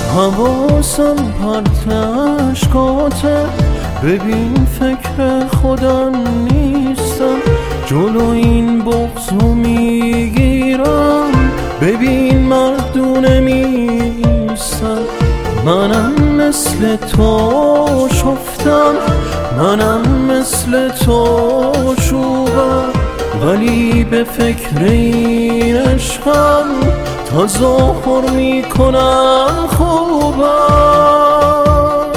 حواسم پرت اشکاته، ببین فکر خودم نیستم، جلو این بغضو میگیرم، ببین مردونه میستم. منم مثل تو شفتم، منم مثل تو شوبم، ولی به فکر این عشقم تظاهر میکنم خوبم.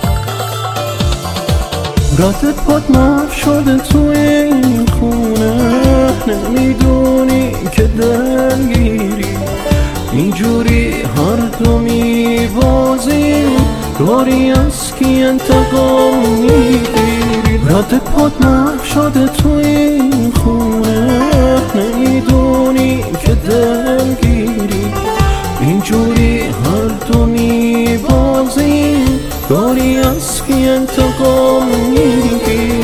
رد پات محو شده توی این خونه، نمیدونی که دلگیری اینجوری هر دو میبازیم، داری از کی انتقام میگیری. رد پات محو شده توی این خونه، نمیدونی که دلگیری اینجوری هر دو میبازیم، داری از کی انتقام میگیری.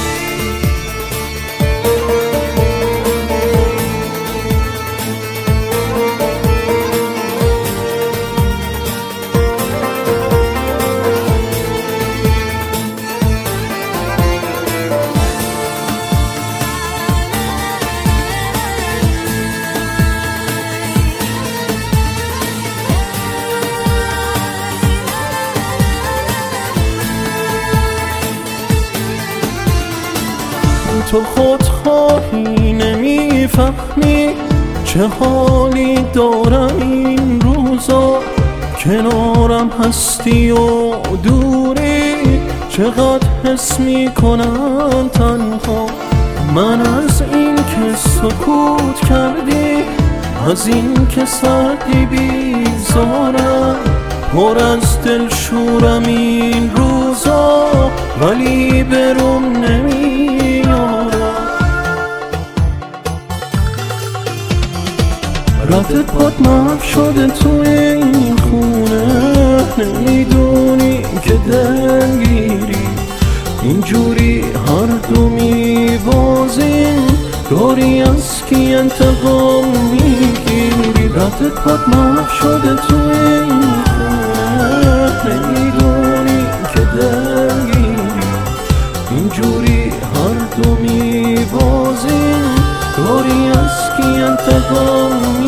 تو خودخواهی نمیفهمی چه حالی دارم این روزا، کنارم هستی و دوری، چقدر حس میکنم تنها. من از این که سکوت کردی، از این که سردی بیزارم، پر از دل شورم این روزا، ولی بروم نمیارم. رد پات محو شده توی این خونه، نمیدونی که دلگیری اینجوری هر دو میبازیم، داری از کی انتقام میگیری. رد پات محو شده توی این خونه، نمیدونی که دلگیری اینجوری هر دو میبازیم، داری از کی انتقام میگیری.